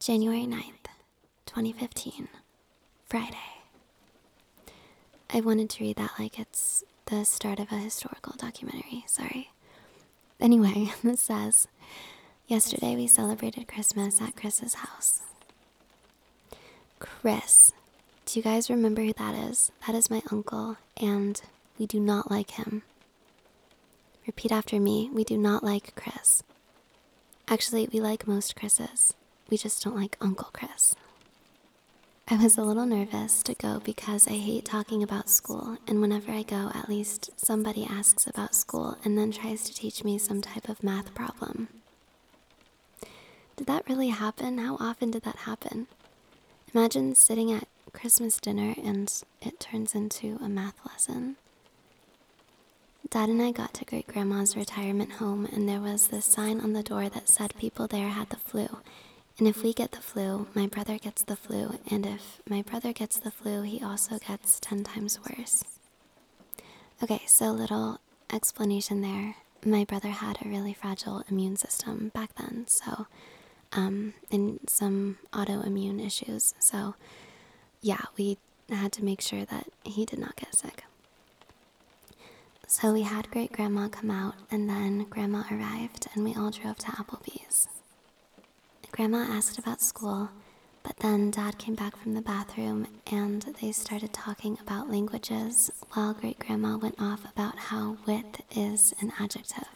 January 9th, 2015, Friday. I wanted to read that like it's the start of a historical documentary, sorry. Anyway, this says, yesterday we celebrated Christmas at Chris's house. Chris, do you guys remember who that is? That is my uncle, and we do not like him. Repeat after me, we do not like Chris. Actually, we like most Chris's. We just don't like Uncle Chris. I was a little nervous to go because I hate talking about school, and whenever I go, at least somebody asks about school and then tries to teach me some type of math problem. Did that really happen? How often did that happen? Imagine sitting at Christmas dinner and it turns into a math lesson. Dad and I got to Great-Grandma's retirement home, and there was this sign on the door that said people there had the flu. And if we get the flu, my brother gets the flu, and if my brother gets the flu, he also gets 10 times worse. Okay, so little explanation there. My brother had a really fragile immune system back then, so, and some autoimmune issues. So, yeah, we had to make sure that he did not get sick. So we had Great-Grandma come out, and then Grandma arrived, and we all drove to Applebee's. Grandma asked about school, but then Dad came back from the bathroom, and they started talking about languages while Great-Grandma went off about how wit is an adjective.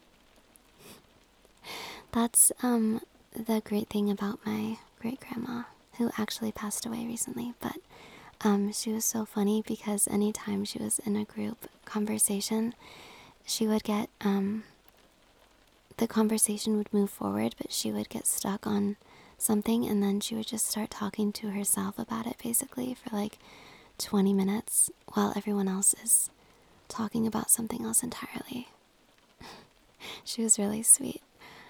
That's the great thing about my great-grandma, who actually passed away recently, but she was so funny because anytime she was in a group conversation, she would get, the conversation would move forward, but she would get stuck on something, and then she would just start talking to herself about it basically for like 20 minutes while everyone else is talking about something else entirely. She was really sweet.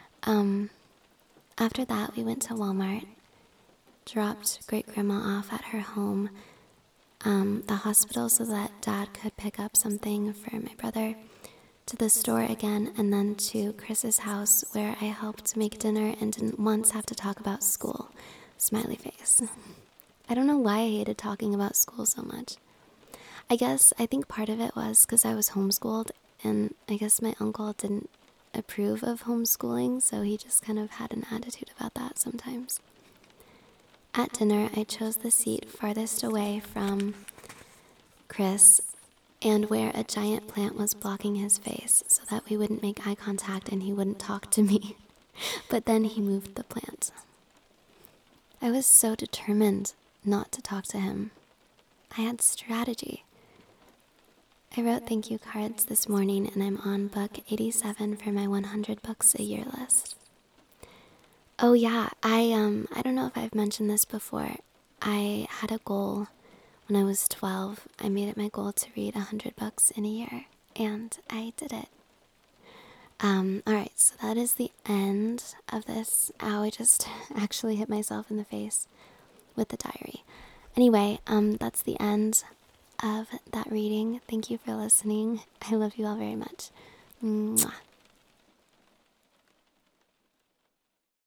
After that, we went to Walmart, dropped Great-Grandma off at her home, the hospital so that Dad could pick up something for my brother, to the store again, and then to Chris's house where I helped make dinner and didn't once have to talk about school. Smiley face. I don't know why I hated talking about school so much. I think part of it was because I was homeschooled, and I guess my uncle didn't approve of homeschooling, so he just kind of had an attitude about that sometimes. At dinner, I chose the seat farthest away from Chris and where a giant plant was blocking his face so that we wouldn't make eye contact and he wouldn't talk to me. But then he moved the plant. I was so determined not to talk to him. I had strategy. I wrote thank you cards this morning, and I'm on book 87 for my 100 books a year list. Oh yeah, I don't know if I've mentioned this before. I had a goal when I was 12. I made it my goal to read 100 books in a year, and I did it. Alright, so that is the end of this. Ow, I just actually hit myself in the face with the diary. Anyway, that's the end of that reading. Thank you for listening. I love you all very much. Mwah.